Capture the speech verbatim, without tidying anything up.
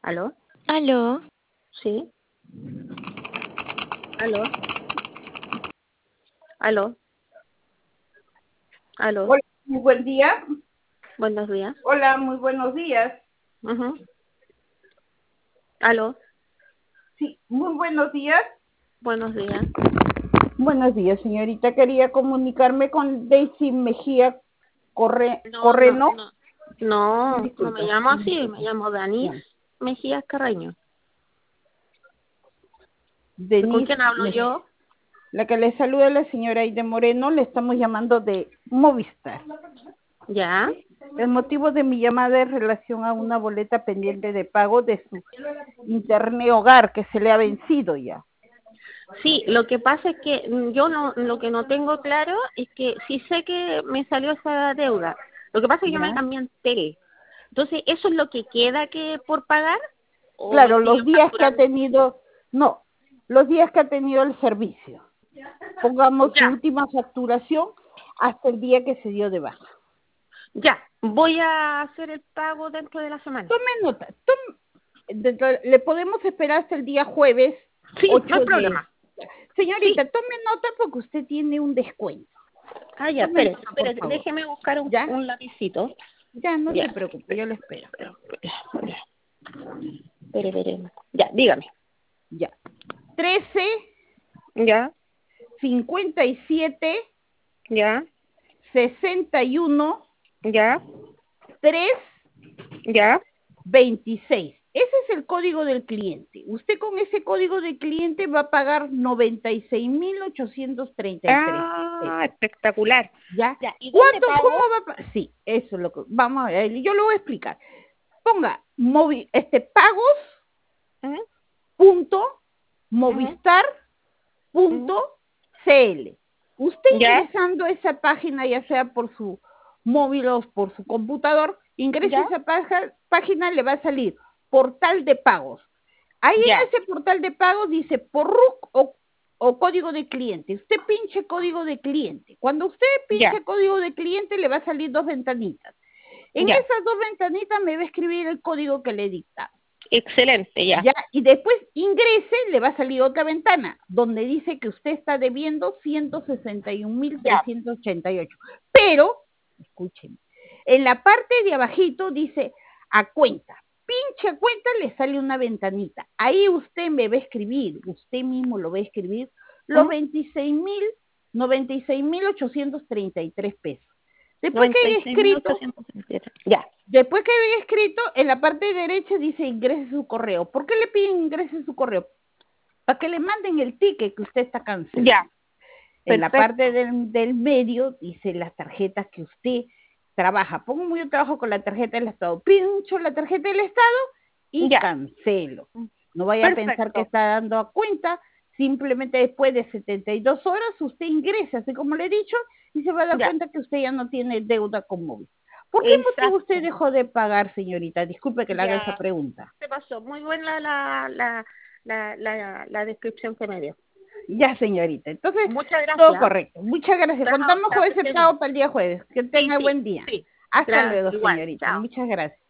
¿Aló? ¿Aló? ¿Sí? ¿Aló? ¿Aló? ¿Aló? Hola, muy buen día. Buenos días. Hola, muy buenos días. Ujú. ¿Aló? Sí, muy buenos días. Buenos días. Buenos días, señorita. Quería comunicarme con Daisy Mejía Corre No, no, Correno. no. No, no me Disculpa. llamo así, me llamo Danis Ya. Mejías Carreño. ¿Con Denise quién hablo Mejía. yo? La que le saluda es la señora Aide Moreno. Le estamos llamando de Movistar. ¿Ya? El motivo de mi llamada es relación a una boleta pendiente de pago de su internet hogar que se le ha vencido ya. Sí, lo que pasa es que mm, yo no, lo que no tengo claro es que sí sé que me salió esa deuda. Lo que pasa es que yo me ¿Ya? cambié en tele. Entonces, ¿eso es lo que queda que por pagar? ¿O me Claro, los siguen días que ha facturando? tenido, no, los días que ha tenido el servicio. Pongamos su Ya, última facturación hasta el día que se dio de baja. ya. Voy a hacer el pago dentro de la semana. Tome nota, tome- dentro- le podemos esperar hasta el día jueves Sí, no hay ocho de... problema. Sí. Señorita, tome nota porque usted tiene un descuento. Ah, ya, Tome espérese, nota, por espérese. favor. Déjeme buscar un, ¿Ya? un lapicito. Ya, no Ya. se preocupe, yo le espero. Espere, espere, espere. Ya, dígame. Ya. Trece, Ya, cincuenta y siete, ya, sesenta y uno, ya, tres. ya. veintiséis. Ese es el código del cliente. Usted con ese código de cliente va a pagar noventa y seis mil ochocientos treinta y tres Ah, pesos. espectacular. ¿Ya? Ya, ¿y dónde ¿Cuánto, cómo pago? va a pagar? Sí, eso es lo que vamos a ver. Yo lo voy a explicar. Ponga movi, este pagos Ujú, punto ujú, movistar ujú. punto cl. Usted Ya, ingresando a esa página, ya sea por su móvil o por su computador, ingrese a ya, esa paja- página, le va a salir portal de pagos. Ahí en ya, ese portal de pagos dice por R U C o, o código de cliente. Usted pinche código de cliente. Cuando usted ya, pinche código de cliente, le va a salir dos ventanitas. En ya. esas dos ventanitas me va a escribir el código que le dicta. Excelente, ya. Ya, y después ingrese, le va a salir otra ventana donde dice que usted está debiendo ciento sesenta y un mil Ya. trescientos ochenta y ocho. Pero, escuchen, en la parte de abajito dice a cuenta. Pinche a cuenta, le sale una ventanita. Ahí usted me va a escribir, usted mismo lo va a escribir, los Ujú. veintiséis mil, noventa y seis mil ochocientos treinta y tres pesos. Después que noventa y haya seis mil escrito, ochocientos veintisiete. Ya. Después que había escrito, en la parte derecha dice ingrese su correo. ¿Por qué le piden ingrese su correo? Para que le manden el ticket que usted está Ya. cancelando. En la parte Perfecto. del, del medio dice las tarjetas que usted trabaja. Pongo muy trabajo con la tarjeta del Estado. Pincho la tarjeta del Estado y Ya. cancelo. No vaya a pensar que Perfecto. está dando a cuenta. Simplemente después de setenta y dos horas usted ingresa, así como le he dicho, y se va a dar Ya. cuenta que usted ya no tiene deuda con móvil. ¿Por qué motivo usted Exacto. dejó de pagar, señorita? Disculpe que le haga esa Ya. pregunta. Se pasó. Muy buena la, la, la, la, la descripción que me dio. Ya, señorita. Entonces, Muchas todo gracias. correcto. Muchas gracias. Chao, Contamos chao, con que ese esté bien. pago para el día jueves. Que Sí, tenga sí, buen día. sí. Hasta luego, Gracias, igual. señorita. Chao. Muchas gracias.